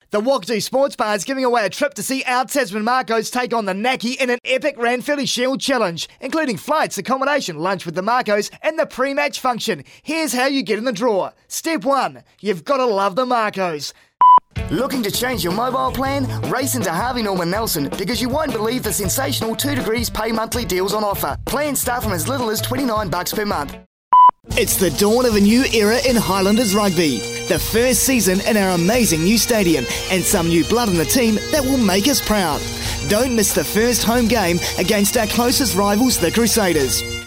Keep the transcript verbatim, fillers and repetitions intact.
The Wakadu Sports Bar is giving away a trip to see our Tasman Marcos take on the Naki in an epic Ranfurly Shield challenge, including flights, accommodation, lunch with the Marcos, and the pre-match function. Here's how you get in the draw. Step one, you've got to love the Marcos. Looking to change your mobile plan? Race into Harvey Norman Nelson because you won't believe the sensational two degrees pay monthly deals on offer. Plans start from as little as twenty-nine bucks per month. It's the dawn of a new era in Highlanders rugby. The first season in our amazing new stadium and some new blood in the team that will make us proud. Don't miss the first home game against our closest rivals, the Crusaders.